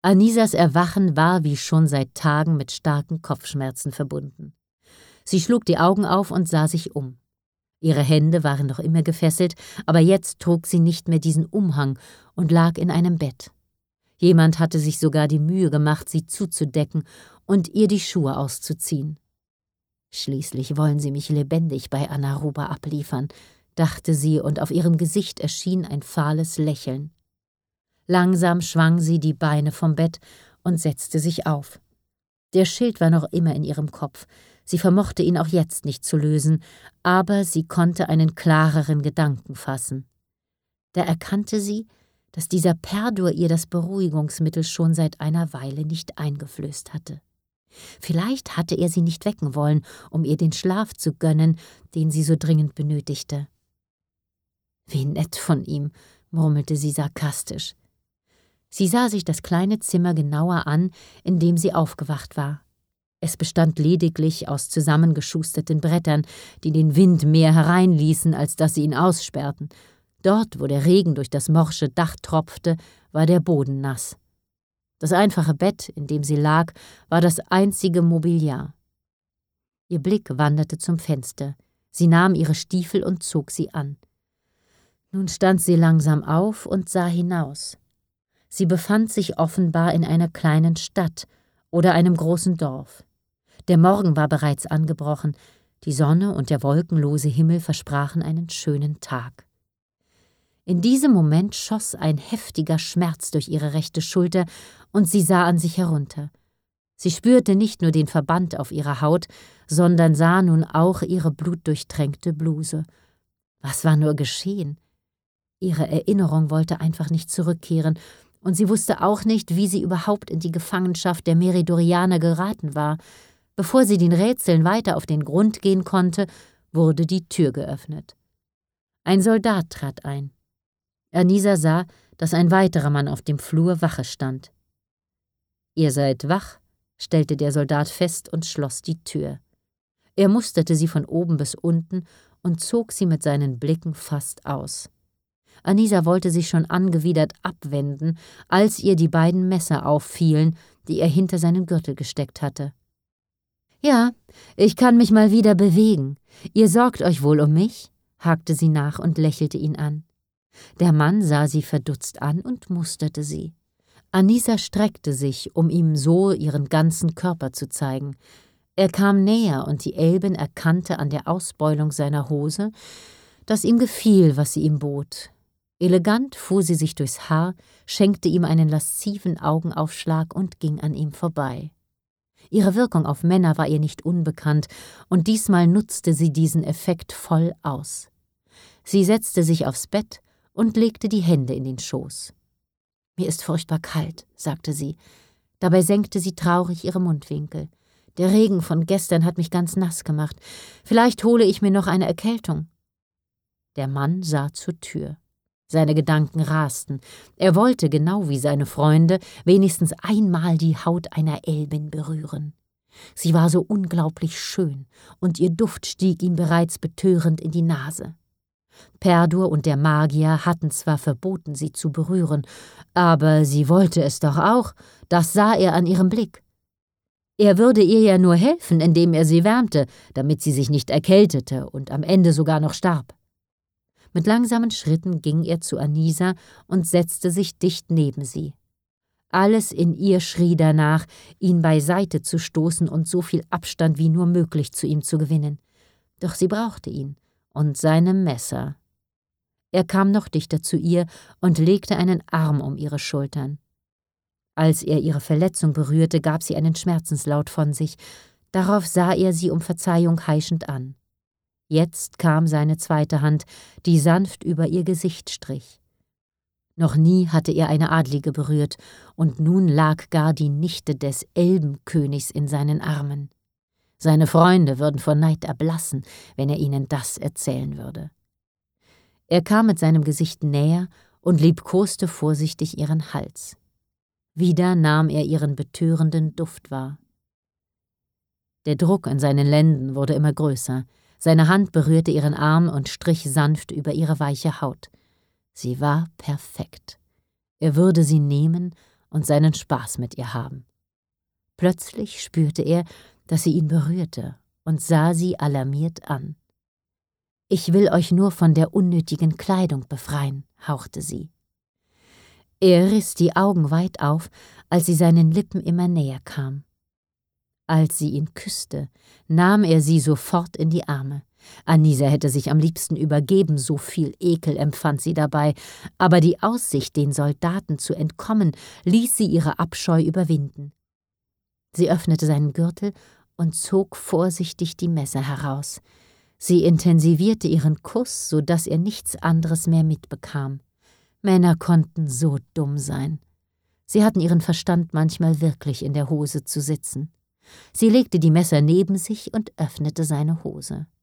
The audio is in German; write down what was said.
Anisas Erwachen war wie schon seit Tagen mit starken Kopfschmerzen verbunden. Sie schlug die Augen auf und sah sich um. Ihre Hände waren noch immer gefesselt, aber jetzt trug sie nicht mehr diesen Umhang und lag in einem Bett. Jemand hatte sich sogar die Mühe gemacht, sie zuzudecken und ihr die Schuhe auszuziehen. »Schließlich wollen sie mich lebendig bei Anaruba abliefern«, dachte sie, und auf ihrem Gesicht erschien ein fahles Lächeln. Langsam schwang sie die Beine vom Bett und setzte sich auf. Der Schild war noch immer in ihrem Kopf. Sie vermochte ihn auch jetzt nicht zu lösen, aber sie konnte einen klareren Gedanken fassen. Da erkannte sie, dass dieser Perdur ihr das Beruhigungsmittel schon seit einer Weile nicht eingeflößt hatte. Vielleicht hatte er sie nicht wecken wollen, um ihr den Schlaf zu gönnen, den sie so dringend benötigte. »Wie nett von ihm«, murmelte sie sarkastisch. Sie sah sich das kleine Zimmer genauer an, in dem sie aufgewacht war. Es bestand lediglich aus zusammengeschusterten Brettern, die den Wind mehr hereinließen, als dass sie ihn aussperrten. Dort, wo der Regen durch das morsche Dach tropfte, war der Boden nass. Das einfache Bett, in dem sie lag, war das einzige Mobiliar. Ihr Blick wanderte zum Fenster. Sie nahm ihre Stiefel und zog sie an. Nun stand sie langsam auf und sah hinaus. Sie befand sich offenbar in einer kleinen Stadt oder einem großen Dorf. Der Morgen war bereits angebrochen, die Sonne und der wolkenlose Himmel versprachen einen schönen Tag. In diesem Moment schoss ein heftiger Schmerz durch ihre rechte Schulter und sie sah an sich herunter. Sie spürte nicht nur den Verband auf ihrer Haut, sondern sah nun auch ihre blutdurchtränkte Bluse. Was war nur geschehen? Ihre Erinnerung wollte einfach nicht zurückkehren, und sie wusste auch nicht, wie sie überhaupt in die Gefangenschaft der Meridorianer geraten war. Bevor sie den Rätseln weiter auf den Grund gehen konnte, wurde die Tür geöffnet. Ein Soldat trat ein. Anisa sah, dass ein weiterer Mann auf dem Flur Wache stand. »Ihr seid wach«, stellte der Soldat fest und schloss die Tür. Er musterte sie von oben bis unten und zog sie mit seinen Blicken fast aus. Anisa wollte sich schon angewidert abwenden, als ihr die beiden Messer auffielen, die er hinter seinen Gürtel gesteckt hatte. »Ja, ich kann mich mal wieder bewegen. Ihr sorgt euch wohl um mich?«, hakte sie nach und lächelte ihn an. Der Mann sah sie verdutzt an und musterte sie. Anisa streckte sich, um ihm so ihren ganzen Körper zu zeigen. Er kam näher und die Elbin erkannte an der Ausbeulung seiner Hose, dass ihm gefiel, was sie ihm bot. Elegant fuhr sie sich durchs Haar, schenkte ihm einen lasziven Augenaufschlag und ging an ihm vorbei. Ihre Wirkung auf Männer war ihr nicht unbekannt, und diesmal nutzte sie diesen Effekt voll aus. Sie setzte sich aufs Bett und legte die Hände in den Schoß. »Mir ist furchtbar kalt«, sagte sie. Dabei senkte sie traurig ihre Mundwinkel. »Der Regen von gestern hat mich ganz nass gemacht. Vielleicht hole ich mir noch eine Erkältung.« Der Mann sah zur Tür. Seine Gedanken rasten. Er wollte, genau wie seine Freunde, wenigstens einmal die Haut einer Elbin berühren. Sie war so unglaublich schön, und ihr Duft stieg ihm bereits betörend in die Nase. Perdur und der Magier hatten zwar verboten, sie zu berühren, aber sie wollte es doch auch, das sah er an ihrem Blick. Er würde ihr ja nur helfen, indem er sie wärmte, damit sie sich nicht erkältete und am Ende sogar noch starb. Mit langsamen Schritten ging er zu Anisa und setzte sich dicht neben sie. Alles in ihr schrie danach, ihn beiseite zu stoßen und so viel Abstand wie nur möglich zu ihm zu gewinnen. Doch sie brauchte ihn und seine Messer. Er kam noch dichter zu ihr und legte einen Arm um ihre Schultern. Als er ihre Verletzung berührte, gab sie einen Schmerzenslaut von sich. Darauf sah er sie um Verzeihung heischend an. Jetzt kam seine zweite Hand, die sanft über ihr Gesicht strich. Noch nie hatte er eine Adlige berührt, und nun lag gar die Nichte des Elbenkönigs in seinen Armen. Seine Freunde würden vor Neid erblassen, wenn er ihnen das erzählen würde. Er kam mit seinem Gesicht näher und liebkoste vorsichtig ihren Hals. Wieder nahm er ihren betörenden Duft wahr. Der Druck in seinen Lenden wurde immer größer. Seine Hand berührte ihren Arm und strich sanft über ihre weiche Haut. Sie war perfekt. Er würde sie nehmen und seinen Spaß mit ihr haben. Plötzlich spürte er, dass sie ihn berührte und sah sie alarmiert an. »Ich will euch nur von der unnötigen Kleidung befreien«, hauchte sie. Er riss die Augen weit auf, als sie seinen Lippen immer näher kam. Als sie ihn küsste, nahm er sie sofort in die Arme. Anisa hätte sich am liebsten übergeben, so viel Ekel empfand sie dabei, aber die Aussicht, den Soldaten zu entkommen, ließ sie ihre Abscheu überwinden. Sie öffnete seinen Gürtel und zog vorsichtig die Messer heraus. Sie intensivierte ihren Kuss, so dass er nichts anderes mehr mitbekam. Männer konnten so dumm sein. Sie hatten ihren Verstand manchmal wirklich in der Hose zu sitzen. Sie legte die Messer neben sich und öffnete seine Hose.